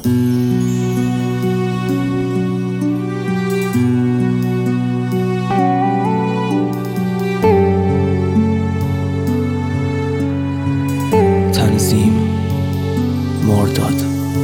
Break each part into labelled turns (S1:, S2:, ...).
S1: تنظیم مرداد.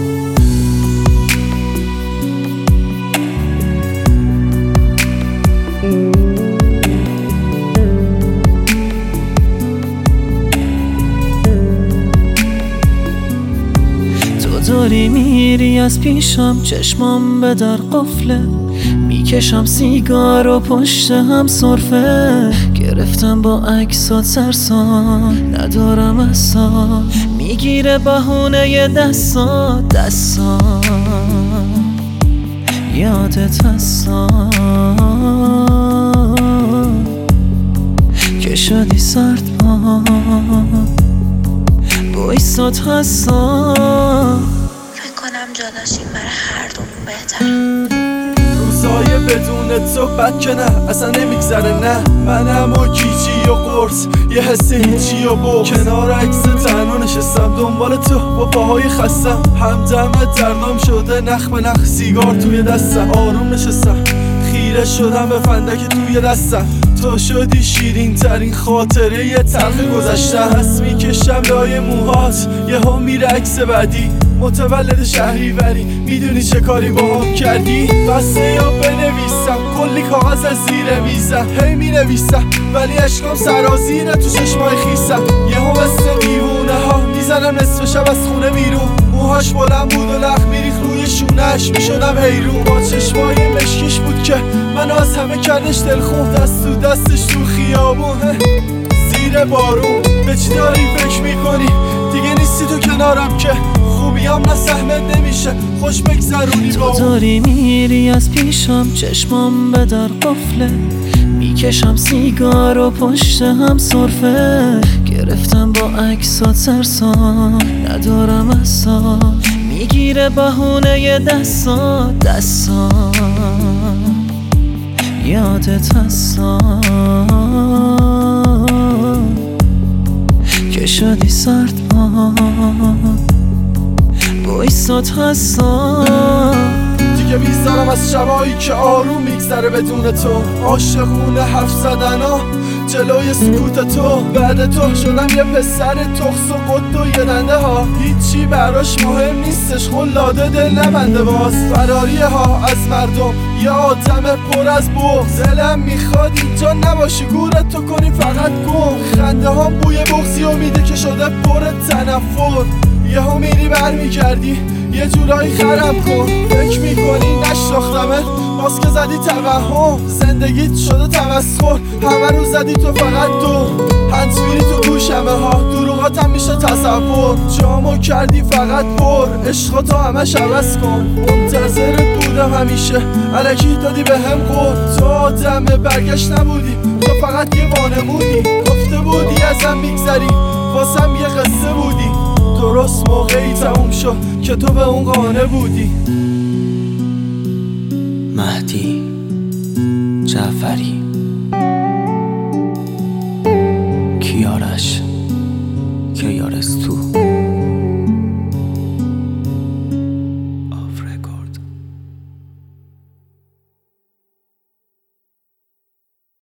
S1: تو داری میری از پیشم، چشمام به در قفله، میکشم سیگار و پشت هم سرفه، گرفتم با عکسات سرسان، ندارم اصلا، میگیره بهونه دستات یادت هستم که شدی سرد بایستات هستم.
S2: فکر کنم جداشیم برای هر دومون بهتر.
S3: روزای بدون تو بد که نه، اصلا نمیگذره نه. منم و کیچی و قرص، یه حس هیچی و بغض، کنار عکس تنها نشستم دنبال تو با پاهای خستم، همدم دردام شده نخ به نخ، سیگار توی دستم، آروم نشستم خیره شدم به فندک توی دستم. تو شدی شیرین ترین خاطره یه تلخ گذشته، هست میکشم لای موهات، یه ها میره عکس بعدی، متولد شهریوری، میدونی چه کاری با هم کردی؟ بسته یا بنویسم کلی کاغذ از زیر میزم، هی مینویسم ولی عشقم سرازیره تو چشمای خیسم، یه ها مثل دیوونه ها میزنم نصف شب از خونه بیرون، موهاش بلند بود و لخ میریخ روی شونهش، میشدم حیرون، با چشمای مشکیش بود که منو از همه کردش دلخون، دست تو دستش تو خیابون زیر بارون. به چی داری فکر میکنی؟ دیگه نیستی تو کنارم که خوبیام نه سهمت نمیشه خوش بگذرونی با
S1: تو داری میری از پیشم، چشمام به در قفله، میکشم سیگار و پشت هم سرفه، گرفتم با عکسات سرسان، ندارم اصلا، میگیره بهونه دستات یادت هستم که شدی سرد بایستات هستم.
S3: دیگه میذارم از شبایی که آروم میگذره بدون تو، عاشقونه حرف زدنا جلوی سکوت تو، بعد تو شدم یه پسر تخص و قد و یه دنده ها، هیچی براش مهم نیستش قلاده دل نبنده، باز فراریه ها از مردم یه آدم پر از بغض، دلم میخواد اینجا نباشی گورت تو کنی فقط گم، خنده هم بوی بغضی و میده که شده پر تنفر، یه ها میری برمیگردی یه جورایی خرم کن، فکر میکنی نشناختمه باز که زدی توهم، زندگیت شده تمسخر، همه رو زدی تو فقط دو، هنسفیری تو گوشمه ها، دروغاتم میشه تصور، جامو کردی فقط پر، عشقاتو همش عوض کن، منتظرت بودم همیشه الکی دادی به هم قول، تو آدم برگشت نبودی، تو فقط یه وانمودی، گفته بودی ازم میگذری واسم یه قصه بودی، درست موقعی تموم شد که تو به اون قانه بودی.
S1: مهدی جعفری.